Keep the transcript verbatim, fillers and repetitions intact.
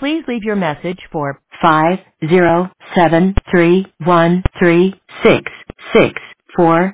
Please leave your message for five zero seven three one three six six four.